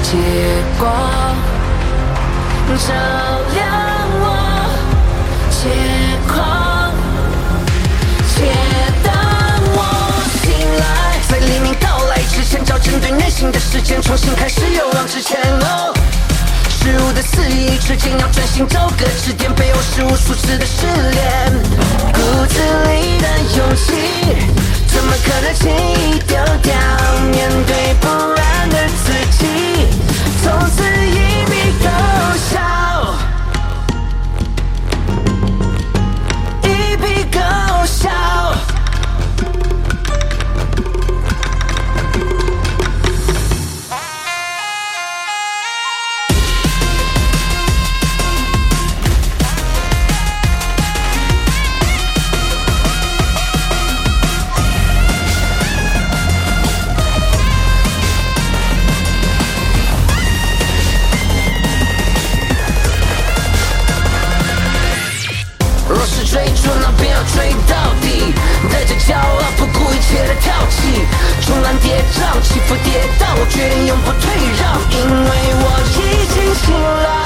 借光照亮我，借光，且当我醒来，在黎明到来之前，找针对内心的时间，重新开始流浪之前哦。事物的肆意之间，要专心找个支点，背后是无数次的失恋，骨子里的勇气，怎么可能轻易丢掉？面对不安的自己，从此一笔勾销，一笔勾销。追逐那便要追到底，带着骄傲不顾一切的跳起，重峦叠嶂，起伏跌宕，我决定永不退让，因为我已经醒来。